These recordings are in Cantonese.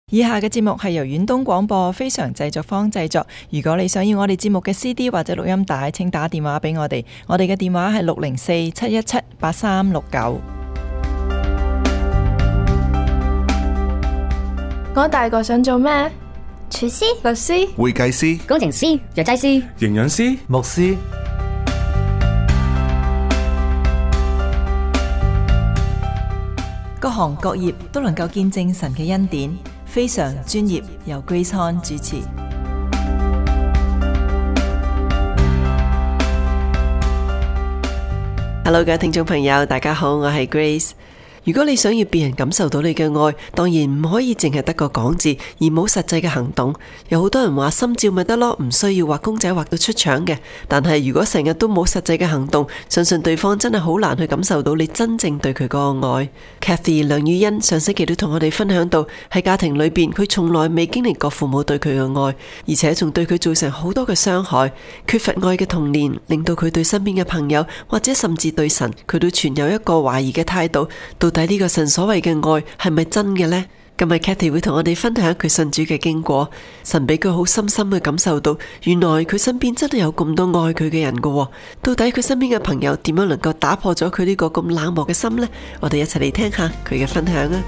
以下嘅節目係由遠東廣播非常製作坊製作。如果你想要我哋節目嘅 CD 或者錄音帶，請打電話俾我哋。我哋嘅電話係604-717-8369。 我大個想做咩？ 廚師、 律師、 會計師、 工程師、藥劑師、 營養師、 牧師。 各行各業都能夠見證神嘅恩典，非常專業，由 Grace Han 主持。Hello， 各位聽眾朋友，大家好，我係 Grace。如果你想要別人感受到你嘅愛，當然唔可以淨係得個講字，而冇實際嘅行動。有好多人話心照咪得咯，唔需要畫公仔畫到出腸嘅。但係如果成日都冇實際嘅行動，相信對方真係好難去感受到你真正對佢嗰個愛。Kathy 梁宇欣上星期都同我哋分享到，喺家庭裏邊，佢從來未經歷過父母對佢嘅愛，而且仲對佢造成好多嘅傷害。缺乏愛嘅童年，令到佢對身邊嘅朋友或者甚至對神，佢都存有一個懷疑嘅態度。到底呢個神所謂嘅愛係咪真嘅呢？今日 Kathy 會同我哋分享佢信主嘅經過。神俾佢好深深嘅感受到，原來佢身邊真係有咁多愛佢嘅人㗎。到底佢身邊嘅朋友點樣能夠打破咗佢呢個咁冷漠嘅心呢？我哋一齊嚟聽下佢嘅分享啊！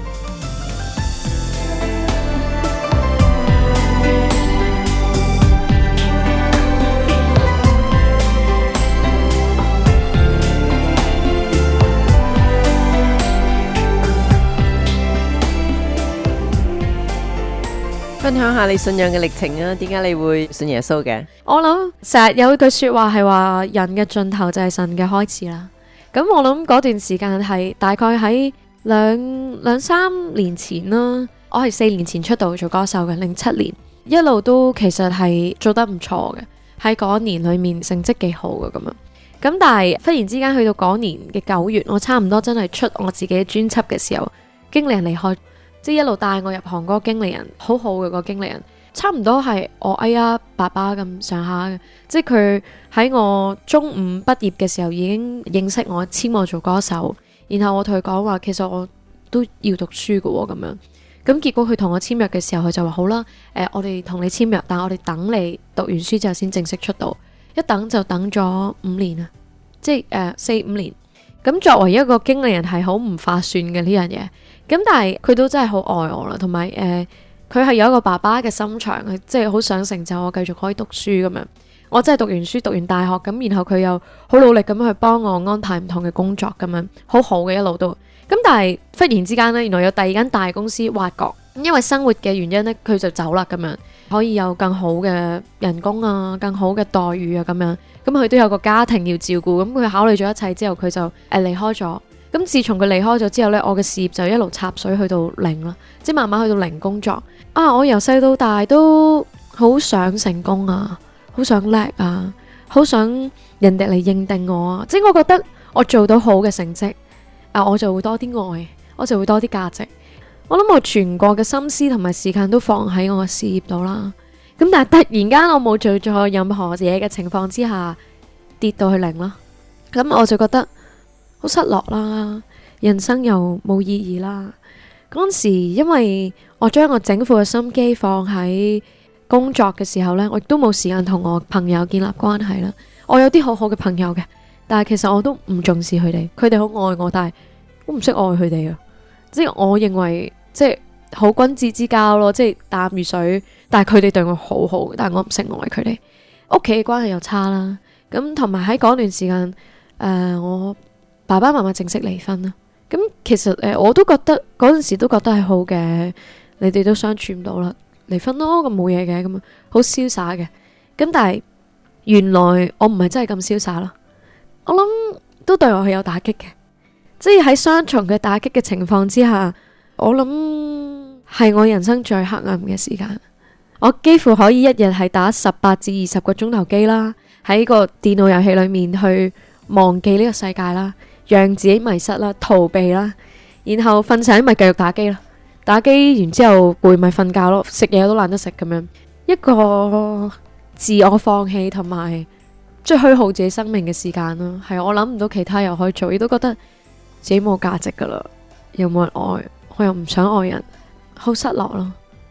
分享下你信仰嘅歷程啊？點解你會信耶穌嘅？ 我諗成日有句說話係話人嘅盡頭就係神嘅開始啦。咁我諗嗰段時間係大概喺兩三年前啦。我係4年前出道做歌手嘅，07年一路都其實係做得唔錯嘅，喺嗰年裏面成績幾好嘅咁樣。咁但係忽然之間去到嗰年嘅9月，我差唔多真係出我自己嘅專輯嘅時候，經理人離開。即係一路帶我入行嗰個經理人，好好嘅個經理人，差唔多係我爸爸咁上下嘅。即係佢喺我中五畢業嘅時候已經認識我，簽我做歌手。然後我同佢講話，其實我都要讀書嘅咁樣。咁結果佢同我簽約嘅時候，佢就話好啦，我哋同你簽約，但係我哋等你讀完書之後先正式出道。一等就等咗5年啊，即係4-5年。咁作為一個經理人係好唔划算嘅呢樣嘢。咁但係佢都真係好愛我啦，同埋佢係有一個爸爸嘅心腸，佢即係好想成就我繼續可以讀書咁樣。我真係讀完書讀完大學咁，然後佢又好努力咁去幫我安排唔同嘅工作咁樣，好好嘅一路都。咁但係忽然之間呢，原來有第二間大公司挖角，因為生活嘅原因呢，佢就走啦咁樣，可以有更好嘅人工啊，更好嘅待遇啊咁樣。咁佢都有個家庭要照顧，咁佢考慮咗一切之後，佢就離開咗。咁自從佢離開咗之後呢，我嘅事業就一路插水去到0啦，即係慢慢去到0工作。我由細到大都好想成功啊，好想叻啊，好想人哋嚟認定我啊，即係我覺得我做到好嘅成績，我就會多啲愛，我就會多啲價值。我諗我全國嘅心思同埋時間都放喺我嘅事業度啦。咁但係突然間我冇做咗任何嘢嘅情況之下，跌到去0啦，咁我就覺得好失落啦，人生又冇意義啦。嗰陣時因為我將我整副嘅心機放喺工作嘅時候呢，我亦都冇時間同我朋友建立關係啦。我有啲好好嘅朋友嘅，但係其實我都唔重視佢哋，佢哋好愛我，但係我唔識愛佢哋啊。即係我認為即係好君子之交咯，即係淡如水，但係佢哋對我好好，但係我唔識愛佢哋。屋企嘅關係又差啦，咁同埋喺嗰段時間我爸爸媽媽正式離婚啦，咁其實我都覺得嗰陣時都覺得係好嘅，你哋都相處唔到啦，離婚咯，咁冇嘢嘅，咁好瀟灑嘅。咁但係原來我唔係真係咁瀟灑啦，我諗都對我係有打擊嘅，即係喺雙重嘅打擊嘅情況之下，我諗係我人生最黑暗嘅時間。我幾乎可以一日係打18至20個鐘頭機啦，喺個電腦遊戲裏面去忘記呢個世界啦，讓自己迷失啦，逃避啦，然後瞓醒咪繼續打機啦，打機完之後攰咪瞓覺咯，食嘢都懶得食咁樣，一個自我放棄同埋即係虛耗自己生命嘅時間咯。係我諗唔到其他又可以做，亦都覺得自己冇價值噶啦，又冇人愛，我又唔想愛人，好失落咯。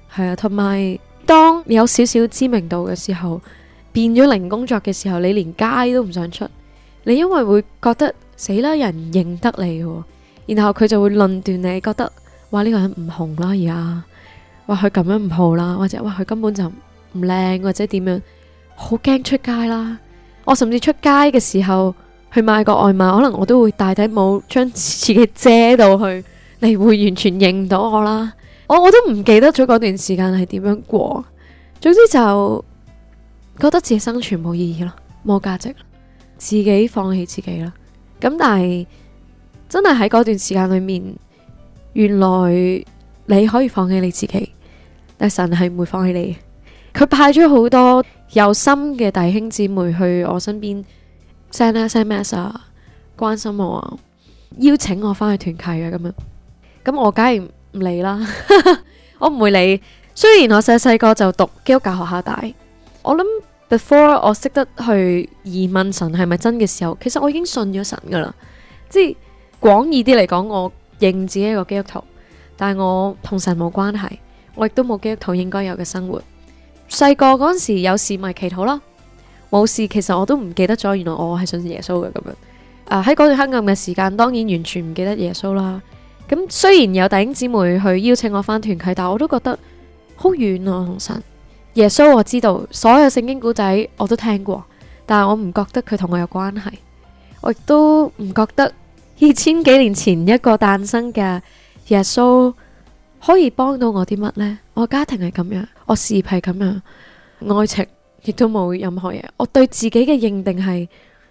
係啊，同埋當有少少知名度嘅時候，變咗零工作嘅時候，你連街都唔想出，你因為會覺得死啦，人認得你喎，然後佢就會論斷你，覺得哇呢個人唔紅啦而家，哇佢咁樣唔好啦，或者哇佢根本就唔靚或者點樣，好驚出街啦。我甚至出街嘅時候去買個外賣，可能我都會戴頂帽將自己遮到去，你會完全認唔到我啦。我都唔記得咗嗰段時間係點樣過，總之就覺得自己生存冇意義咯，冇價值，自己放棄自己啦。咁但係真係喺嗰段時間裏面，原來你可以放棄你自己，但神係唔會放棄你。佢派咗好多有心嘅弟兄姊妹去我身邊 send SMS 啊，關心我啊，邀請我翻去團契啊咁樣。咁我梗係唔理啦，我唔會理。雖然我細個就讀基督教學校大，我諗 before 我識得去疑問神係咪真嘅時候，其實我已經信咗神噶啦。即係廣義啲嚟講，我認自己一個基督徒，但係我同神冇關係，我亦都冇基督徒應該有嘅生活。細個嗰陣時有事咪祈禱啦，冇事其實我都唔記得咗，原來我係信耶穌嘅咁樣。喺嗰段黑暗嘅時間，當然完全唔記得耶穌啦。咁雖然有弟兄姊妹去邀請我翻團契，但我都覺得好遠啊，同神。耶穌我知道，所有聖經古仔我都聽過，但係我唔覺得佢同我有關係，我亦都唔覺得2000幾年前一個誕生嘅耶穌可以幫到我啲乜呢？我家庭係咁樣，我事業係咁樣，愛情亦都冇任何嘢。我對自己嘅認定係，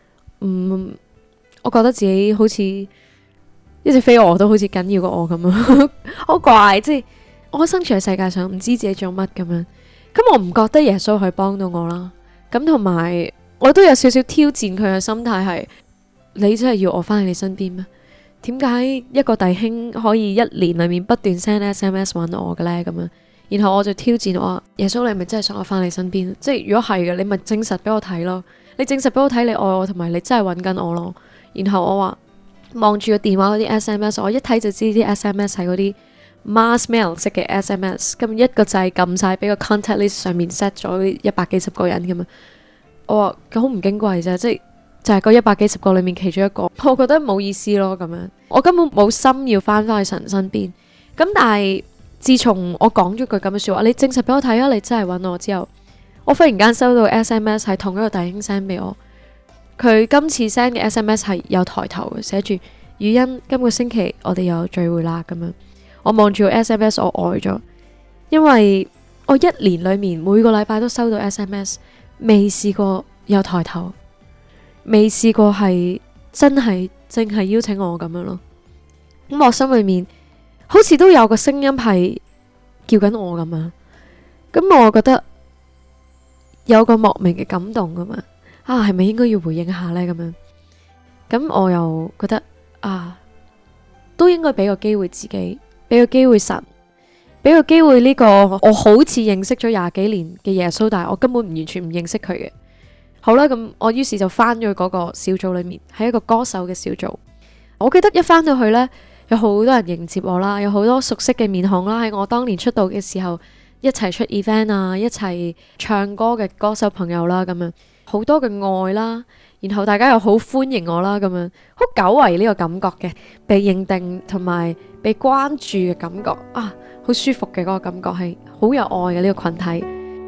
我覺得自己好似一隻飛蛾都好似緊要過我咁樣，好怪。即係我生存喺世界上，唔知自己做乜咁樣。咁我唔覺得耶穌可以幫到我啦。咁同埋我都有少少挑戰佢嘅心態係，你真係要我翻去你身邊咩？點解一個弟兄可以1年裏面不斷 send SMS 揾我嘅呢？咁樣，然後我就挑戰我，耶穌你係咪真係想我翻你身邊？即係如果係嘅，你咪證實俾我睇咯。你證實俾我睇你愛我，同埋你真係揾緊我咯。然後我話望住個電話嗰啲 SMS， 我一睇就知啲 SMS 係嗰啲 mass mail 式嘅 SMS， 咁一個掣撳晒俾個 contact list 上面 set 咗100幾十個人咁樣。我話佢好唔矜貴啫，即係就係嗰100幾十個裏面其中一個，我覺得冇意思咯咁樣。我根本冇心要翻去神身邊。咁但係自從我講咗句咁嘅說話，你證實俾我睇啊，你真係揾我之後，我忽然間收到 SMS 係同一個弟兄 send 俾我。佢今次 send 嘅 SMS 係有抬頭嘅，寫住語欣今個星期我哋有聚會啦咁樣。我望住個 SMS 我呆咗，因為我1年裏面每個禮拜都收到 SMS， 未試過有抬頭，未試過係真係淨係邀請我咁樣咯。咁我心裏面好似都有個聲音係叫緊我咁樣，咁我覺得有個莫名嘅感動咁樣。係咪應該要回應下呢？咁樣，咁我又覺得都應該俾個機會自己，俾個機會神，俾個機會呢個我好似認識咗20幾年嘅耶穌，但係我根本完全唔認識佢嘅。好啦，咁我於是就翻咗去嗰個小組裏面，係一個歌手嘅小組。我記得一翻到去呢，有好多人迎接我啦，有好多熟悉嘅面孔啦，喺我當年出道嘅時候一齊出 event 啊，一齊唱歌嘅歌手朋友啦，咁樣。好多嘅愛啦，然後大家又好歡迎我啦，咁樣好久違呢個感覺嘅，被認定同埋被關注嘅感覺好舒服嘅嗰個感覺，係好有愛嘅呢個群體。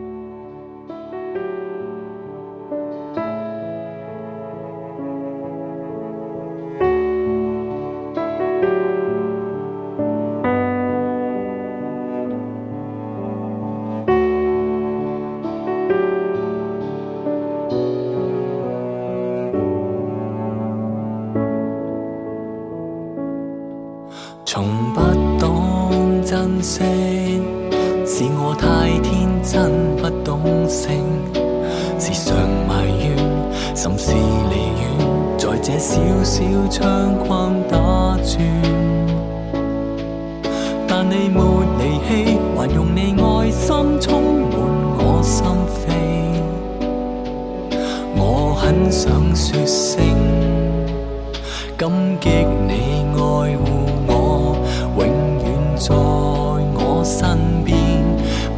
從不懂珍惜，是我太天真不懂性，時常埋怨，甚是離遠，在這小小窗框打轉。但你沒離棄，還用你愛心充滿我心扉。我很想說聲感激你愛護我，永遠在我身邊，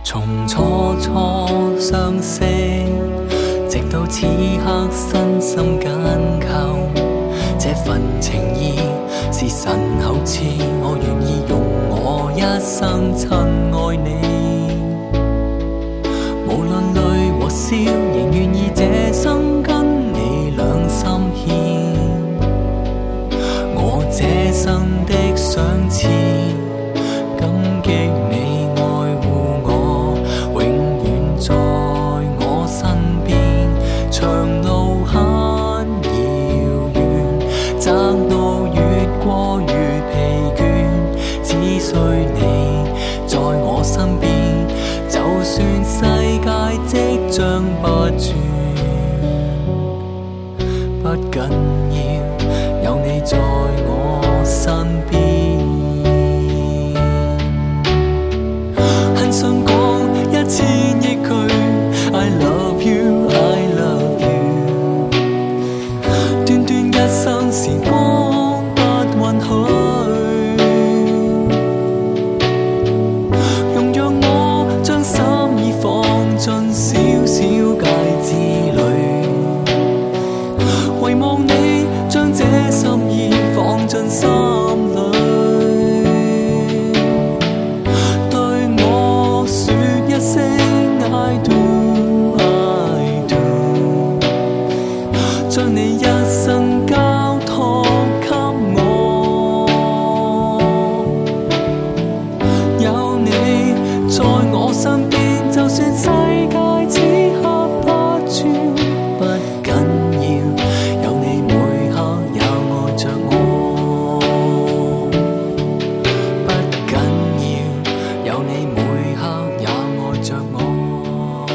從初初相識，直到此刻身心緊扣，這份情意是神厚賜，我願意用我一生親愛你。無論淚和笑，仍願意這生跟你兩心牽。我這生的賞賜，感激你愛護我，永遠在我身邊。長路很遙遠，窄路越過越疲倦，只需你在我身邊，就算世界即將不轉，不緊要，有你在我身邊。很想講1000億句 I love you I love you， 短短一生時光不允許，容讓我將心意放進小小戒指裏，遺忘你將這心意放進心裏，對我說一聲 I do I do， 將你一生交託給我，有你在我身邊，就算世界此刻不轉，不緊要，有你每刻也愛着我，不緊要，有你每刻也愛着我，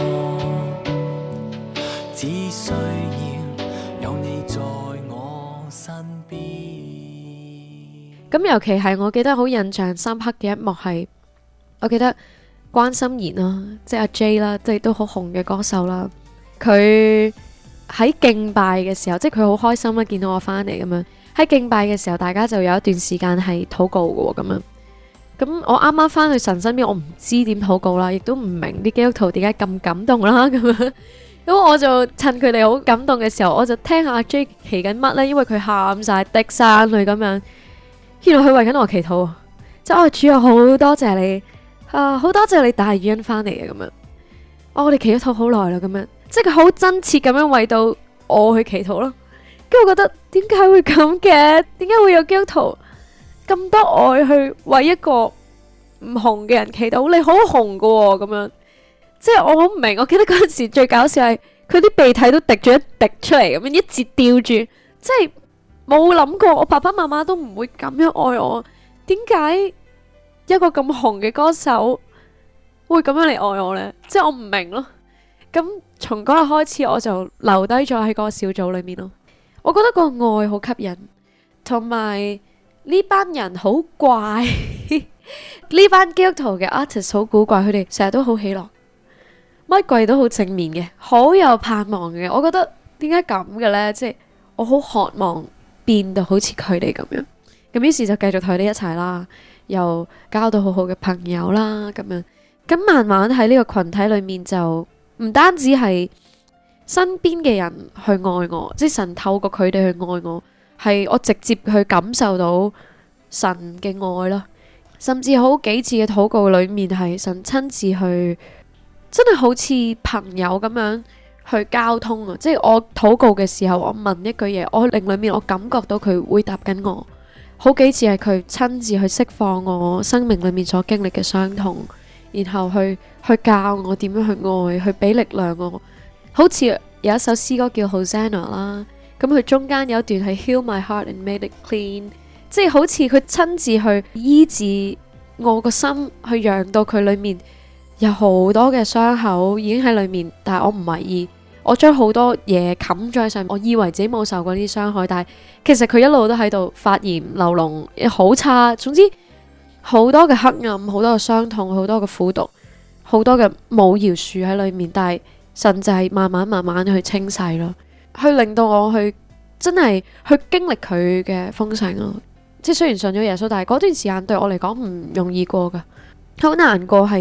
只需要有你在我身邊。 咁尤其係我記得好印象深刻嘅一幕係，我記得關心妍啦，即係阿 J 啦，即係都好紅嘅歌手啦。佢喺敬拜嘅時候，即係佢好開心啦，見到我翻嚟咁樣。喺敬拜嘅時候，大家就有一段時間係禱告嘅喎，咁樣。咁我啱啱翻去神身邊，我唔知點禱告啦，亦都唔明啲基督徒點解咁感動啦，咁樣。咁我就趁佢哋好感動嘅時候，我就聽下阿 J 祈緊乜呢？因為佢喊晒滴晒眼淚咁樣。原來佢為緊我祈禱，即係主啊，好多謝你啊，好多謝你帶宇恩翻嚟嘅咁樣。我哋祈咗禱好耐啦，咁樣，即係佢好真切咁樣為到我去祈禱咯。跟住我覺得點解會咁嘅？點解會有基督徒咁多愛去為一個唔紅嘅人祈禱？你好紅噶喎，咁樣，即係我好唔明。我記得嗰陣時最搞笑係佢啲鼻涕都滴咗一滴出嚟，咁樣一截吊住，即係冇諗過我爸爸媽媽都唔會咁樣愛我。點解一個咁紅嘅歌手會咁樣嚟愛我呢？即係我唔明咯。咁從嗰日開始，我就留低咗喺個小組裏面咯。我覺得個愛好吸引，同埋呢班人好怪，呢班基督徒嘅 artist 好古怪，佢哋成日都好喜樂，乜鬼都好正面嘅，好有盼望嘅。我覺得點解咁嘅呢？即係我好渴望變到好似佢哋咁樣。咁於是就繼續同佢哋一齊啦，又交到好好嘅朋友啦，咁樣。咁慢慢喺呢個群體裏面，就唔單止係身邊嘅人去愛我，即係神透過佢哋去愛我，係我直接去感受到神嘅愛啦。甚至好幾次嘅禱告裏面，係神親自去，真係好似朋友咁樣去交通啊！即係我禱告嘅時候，我問一句嘢，我靈裏面我感覺到佢回答緊我。好幾次係佢親自去釋放我生命裏面所經歷嘅傷痛，然後去教我點樣去愛，去俾力量我。好似有一首詩歌叫 Hosanna 啦，咁佢中間有一段係 Heal my heart and made it clean， 即係好似佢親自去醫治我個心，去讓到佢裏面有好多嘅傷口已經喺裏面，但係我唔為意。我將好多嘢冚咗喺上面，我以為自己冇受過呢啲傷害，但係其實佢一路都喺度發炎流膿，好差。總之好多嘅黑暗，好多嘅傷痛，好多嘅苦毒，好多嘅冇饒恕喺裏面。但係神就係慢慢去清洗咯，去令到我去真係去經歷佢嘅豐盛咯。即係雖然信咗耶穌，但係嗰段時間對我嚟講唔容易過噶，好難過係。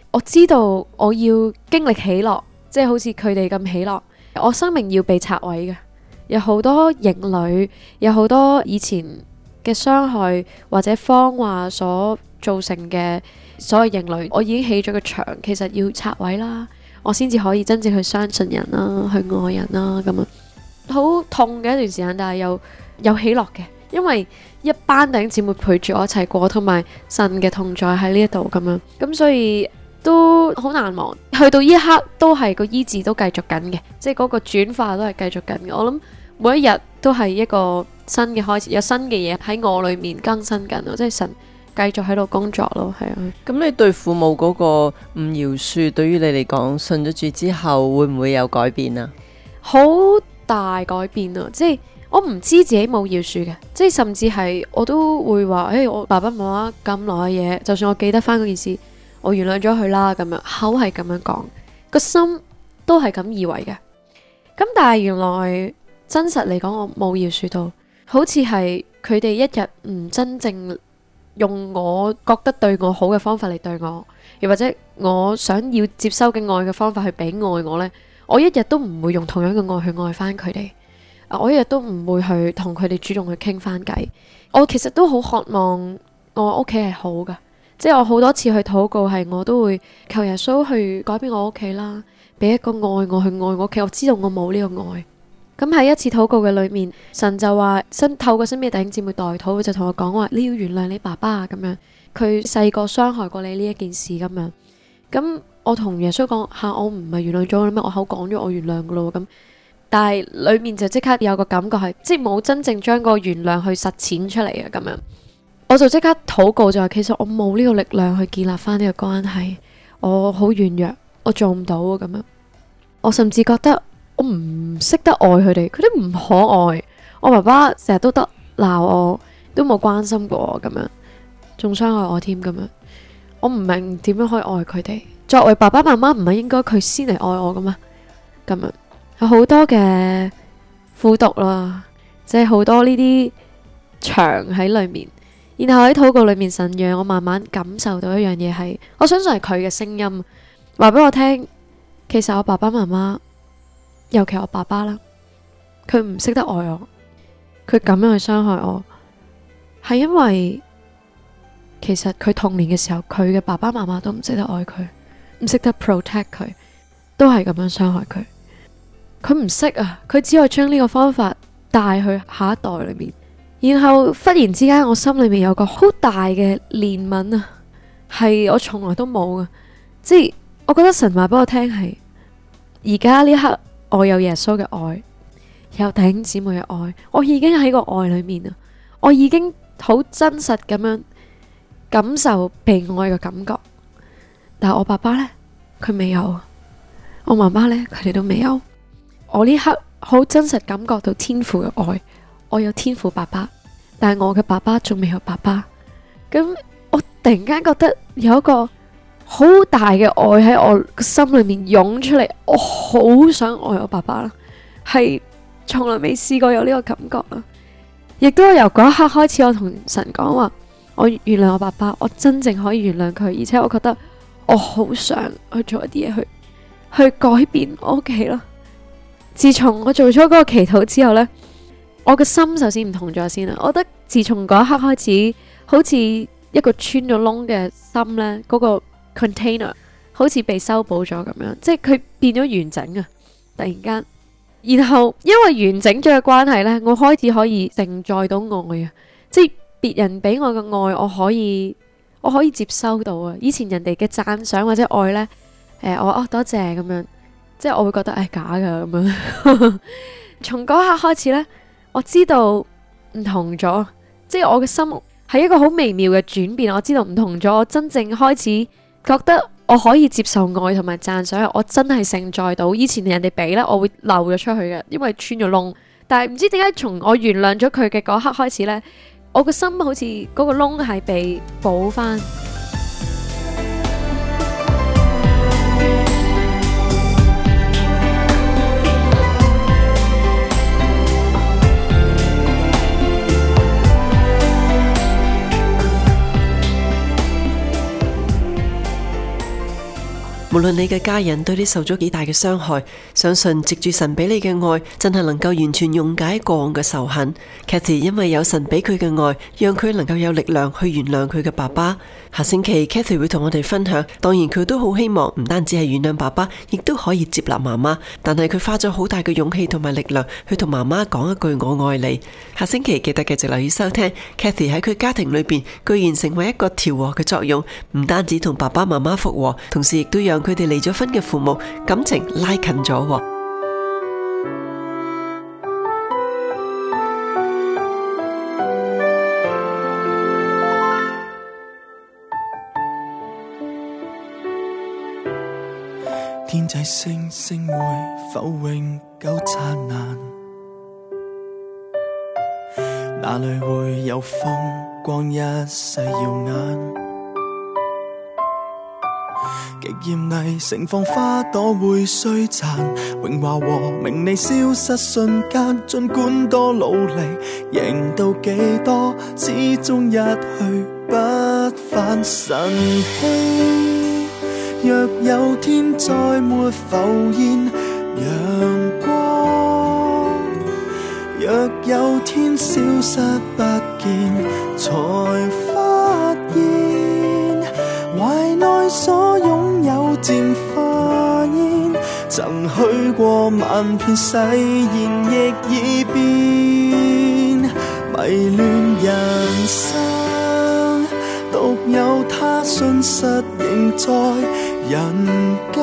我知道我要經歷喜樂，即係好似佢哋咁喜樂。我生命要被拆毀嘅，有好多營壘，有好多以前嘅傷害或者謊話所造成嘅所謂營壘，我已經起咗個牆，其實要拆毀啦，我先至可以真正去相信人啦，去愛人啦，咁樣好痛嘅一段時間，但係又有喜樂嘅，因為一班弟兄姊妹陪住我一齊過，同埋神嘅同在喺呢一度咁樣，咁所以都好難忘。去到呢一刻都係個醫治都繼續緊嘅，即係嗰個轉化都係繼續緊嘅。我諗每一日都係一個新嘅開始，有新嘅嘢喺我裏面更新緊咯，即係神繼續喺度工作咯，係啊。 咁你對父母嗰個唔饒恕，對於你嚟講，信咗主之後會唔會有改變啊？ 好大改變啊！即係我唔知自己冇饒恕嘅，即係甚至係我都會話，我爸爸媽媽咁耐嘅嘢，就算我記得翻嗰件事，我原諒咗佢啦，咁樣口係咁樣講，個心都係咁以為嘅。咁但係原來真實嚟講，我冇饒恕到，好似係佢哋一日唔真正用我覺得對我好嘅方法嚟對我，又或者我想要接收嘅愛嘅方法去俾愛我呢，我一日都唔會用同樣嘅愛去愛翻佢哋，我一日都唔會去同佢哋主動去傾翻偈。我其實都好渴望我屋企係好噶，即係我好多次去禱告，係我都會求耶穌去改變我屋企啦，俾一個愛我去愛我屋企。我知道我冇呢個愛。咁喺一次禱告嘅裏面，神就話透過身邊嘅弟兄姊妹代禱，就同我講話，你要原諒你爸爸啊，咁樣佢細個傷害過你呢一件事咁樣。咁我同耶穌講吓，我唔係原諒咗咩？我口講咗我原諒噶咯咁，但係裏面就即刻有個感覺係，即係冇真正將個原諒去實踐出嚟啊咁樣。我就即刻禱告就係，其實我冇呢個力量去建立翻呢個關係，我好軟弱，我做唔到啊咁樣。我甚至覺得我唔識得愛佢哋，佢哋唔可愛。我爸爸成日都得鬧我，都冇關心過我咁樣，仲傷害我添咁樣。我唔明點樣可以愛佢哋。作為爸爸媽媽，唔係應該佢先嚟愛我噶嘛？咁樣有好多嘅苦毒啦，即係好多呢啲牆喺裏面。然後喺禱告裏面，神讓我慢慢感受到一樣嘢係，我相信係佢嘅聲音話俾我聽。其實我爸爸媽媽，尤其我爸爸啦，佢唔識得愛我，佢咁樣去傷害我，係因為其實佢童年嘅時候，佢嘅爸爸媽媽都唔識得愛佢，唔識得 protect 佢，都係咁樣傷害佢。佢唔識啊，佢只可以將呢個方法帶去下一代裏面。然後忽然之間，我心裏面有個好大嘅憐憫啊，係我從來都冇嘅。即係我覺得神話俾我聽係，而家呢刻我有耶穌嘅愛，有弟兄姊妹嘅愛，我已經喺個愛裏面啊，我已經好真實咁樣感受被愛嘅感覺。但係我爸爸呢，佢未有；我媽媽呢，佢哋都未有。我呢刻好真實感覺到天父嘅愛。我有天父爸爸，但係我嘅爸爸仲未有爸爸。咁我突然間覺得有一個好大嘅愛喺我個心裏面湧出嚟，我好想愛我爸爸啦，係從來未試過有呢個感覺啦。亦都由嗰一刻開始，我同神講話，我原諒我爸爸，我真正可以原諒佢，而且我覺得我好想去做一啲嘢去改變我屋企啦。自從我做咗嗰個祈禱之後呢，我嘅心首先唔同咗先啦。我覺得自從嗰一刻開始，好似一個穿咗窿嘅心呢，嗰個 container 好似被修補咗咁樣，即係佢變咗完整啊！突然間，然後因為完整咗嘅關係呢，我開始可以承載到愛啊！即係別人俾我嘅愛，我可以接收到啊！以前人哋嘅讚賞或者愛呢，我多謝咁樣，即係我會覺得假噶咁樣。從嗰刻開始呢，我知道唔同咗，即係我嘅心係一個好微妙嘅轉變。我知道唔同咗，我真正開始覺得我可以接受愛同埋讚賞，我真係承載到。以前人哋俾呢，我會漏咗出去嘅，因為穿咗窿。但係唔知點解，從我原諒咗佢嘅嗰刻開始呢，我個心好似嗰個窿係被補翻。 無論你嘅家人對你受咗幾大嘅傷害，相信藉住神俾你嘅愛，真係能夠完全溶解過往嘅仇恨。Kathy 因為有神俾佢嘅愛，讓佢能夠有力量去原諒佢嘅爸爸。下星期 Kathy 會同我哋分享，當然佢都好希望唔單止係原諒爸爸，亦都可以接納媽媽。但係佢花咗好大嘅勇氣同埋力量去同媽媽講一句我愛你。下星期記得繼續留意收聽 Kathy 喺佢家庭裏邊居然成為一個調和嘅作用，唔單止同爸爸媽媽復和，同時亦都讓佢哋離咗婚嘅父母感情拉近咗。 天際星星會否永久燦爛？哪裏會有風光一世耀眼？極艷麗盛放花朵會衰殘，榮華和名利消失瞬間，盡管多努力贏到幾多，始終一去不返。晨曦若有天再沒浮現陽光，若有天消失不見，才發現懷內所擁有漸化煙，曾許過萬遍誓言亦已變，迷戀人生獨有他信實仍在人間，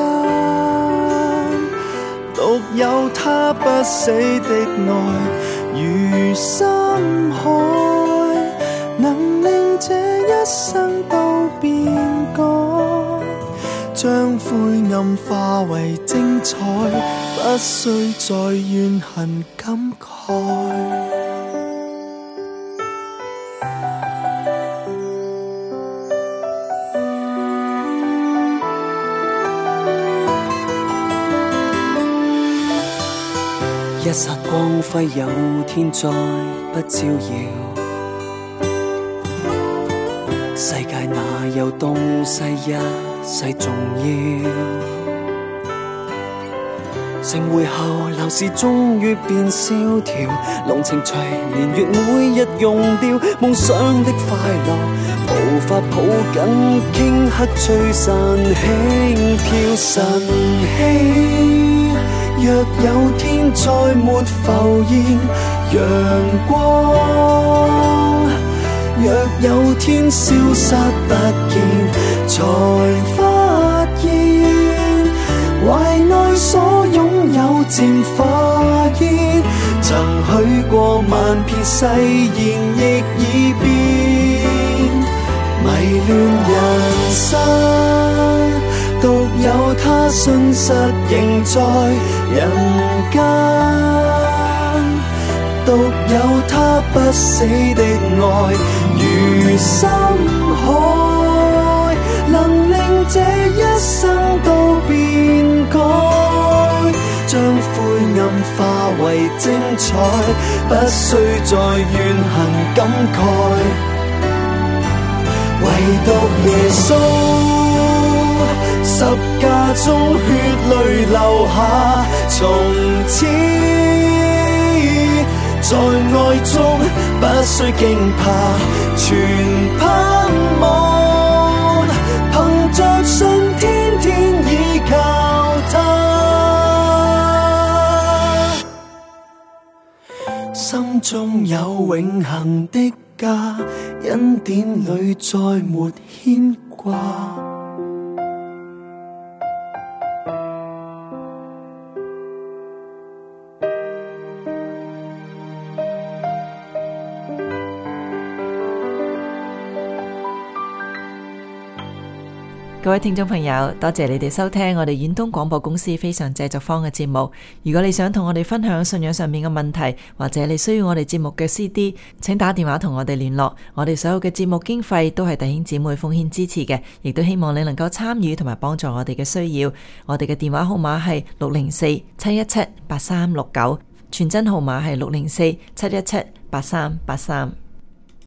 獨有他不死的愛如深海，能令這一生都變改，將灰暗化為精彩，不需再怨恨感慨。一剎光輝有天再不照耀，世界哪有東西一世重要？盛會後鬧市終於變蕭條，濃情隨年月每日用掉，夢想的快樂無法抱緊，頃刻吹散輕飄晨曦。若有天再沒浮現陽光，若有天消失不見，才發現懷內所擁有漸化煙，曾許過萬遍誓言亦已變，迷戀人生獨有他信實仍在人間，獨有他不死的愛如深海，能令這一生都變改，將灰暗化為精彩，不需再怨恨感慨，唯獨耶穌十架中血淚流下，從此在愛中不需驚怕，全盼望憑着信天天倚靠他，心中有永恆的家，恩典裡再沒牽掛。 各位聽眾朋友，多謝你哋收聽我哋遠東廣播公司非常製作坊嘅節目。如果你想同我哋分享信仰上面嘅問題，或者你需要我哋節目嘅 CD， 請打電話同我哋聯絡。我哋所有嘅節目經費都係弟兄姊妹奉獻支持嘅，亦都希望你能夠參與同埋幫助我哋嘅需要。我哋嘅電話號碼係604-717-8369，傳真號碼係604-717-8383。